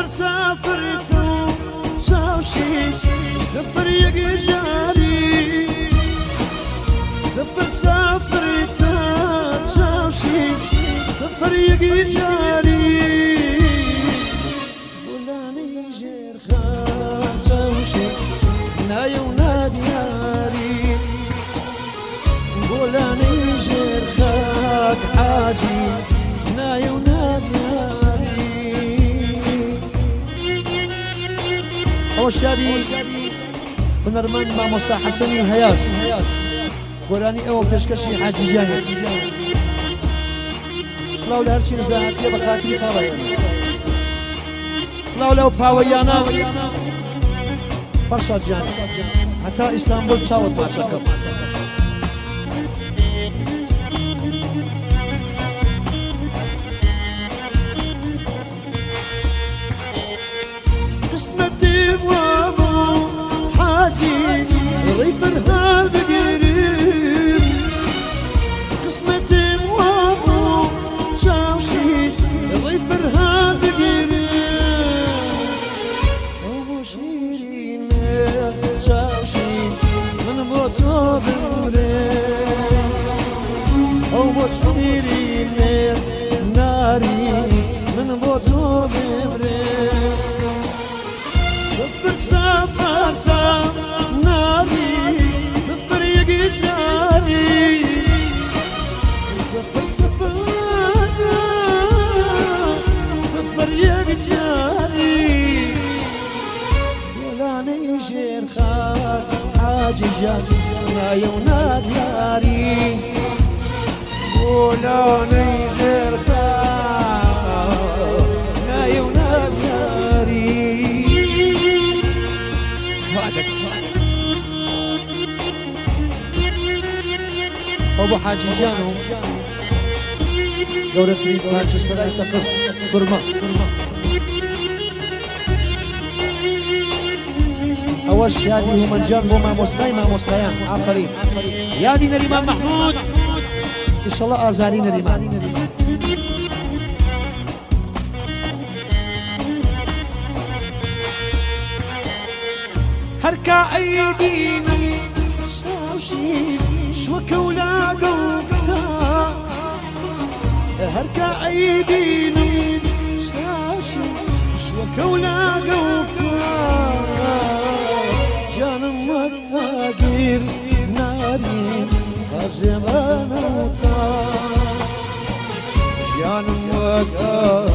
سافرت وشاوشي سفر يقجاري سافرت وشاوشي سفر يقجاري ولاني جير خام شاوشي نايا ونادياري ولاني جير خاك حاجي نايا ونادياري شادي هنرمند مع موسى حسني الهياس قولاني او پێشکەشی حاجی جانێک سلااو لە هەرچی نزاهاتیە بە خاتری خاڵەیە سلااو لەو پاوەیانە فەرشاد جان هەتا ئیستانبول چاوت ماچەکەم ريفرها بقريب قسمة وابو شاوشي ريفرها بقريب أبو شيرين شاوشي من موتو بمريب أبو شيرين ناري من موتو بمريب سافرت ناري سفر يقجاري سفر يقجاري ولاني يجير خاك حاجي جاني نايا ونادياري ولاني يجير خاك نايا ونادياري أبو حاجي جانو قولة تريد هاتش سراي سقص صرمة أول شادي هو من جان بوما مستيان عقري يادي نريمان محمود إن شاء الله آزاري نريمان هركا أيدينا شاوشي شوكا ولا قوقتا هركا أيدينا شاوشي شوكا ولا قوقتا جانم وقاقير ناري خزمانا جانم وقاقير